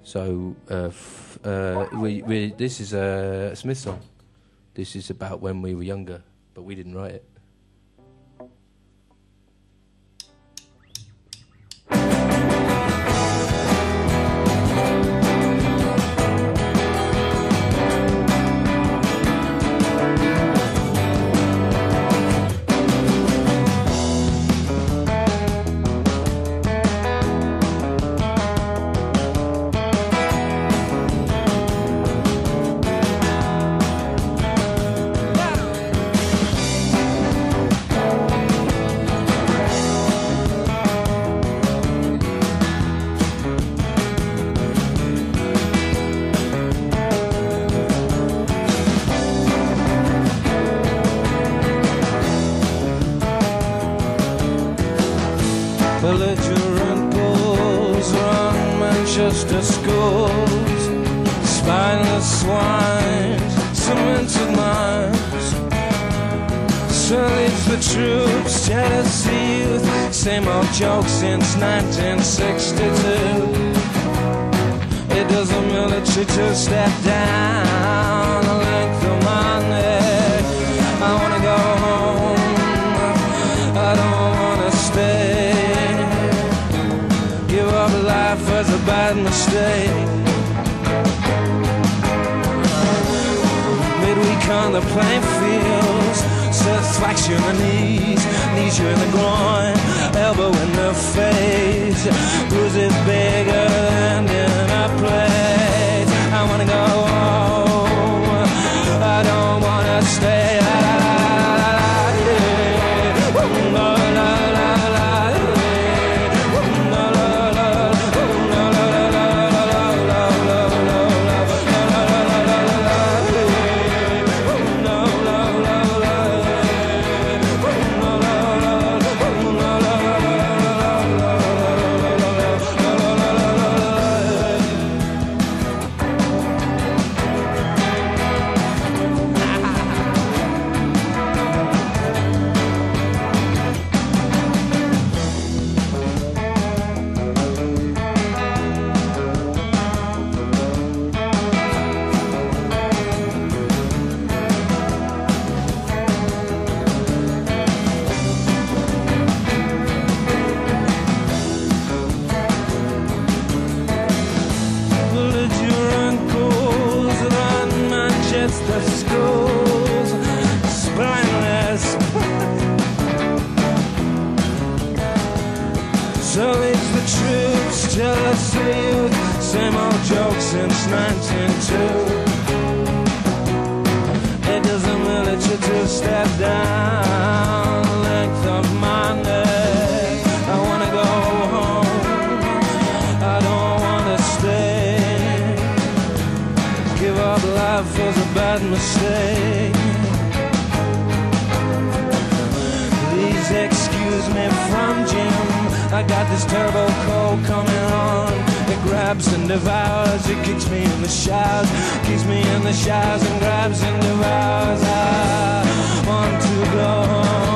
So this is a Smith song. This is about when we were younger, but we didn't write it. Belligerent bulls run Manchester schools, spineless swines, cemented minds. So leaves the troops, jealousy youth, same old joke since 1962. It does the military to step down the length of my neck. I wanna go home, I don't wanna stay. Give up life was a bad mistake. Midweek on the playing fields, thwacks you in the knees you in the groin, elbow in the face. Who's it bigger than in a place? I wanna go home, I don't wanna stay. The schools, spineless. So leaves the troops, jealousy youth, same old joke since 1902. It doesn't military to step down the length of my neck. I wanna go home, I don't wanna stay. Give up life was a bad mistake. Please excuse me from Jim, I got this terrible cold coming on. It grabs and devours, it kicks me in the showers, keeps me in the showers and grabs and devours. I want to go home.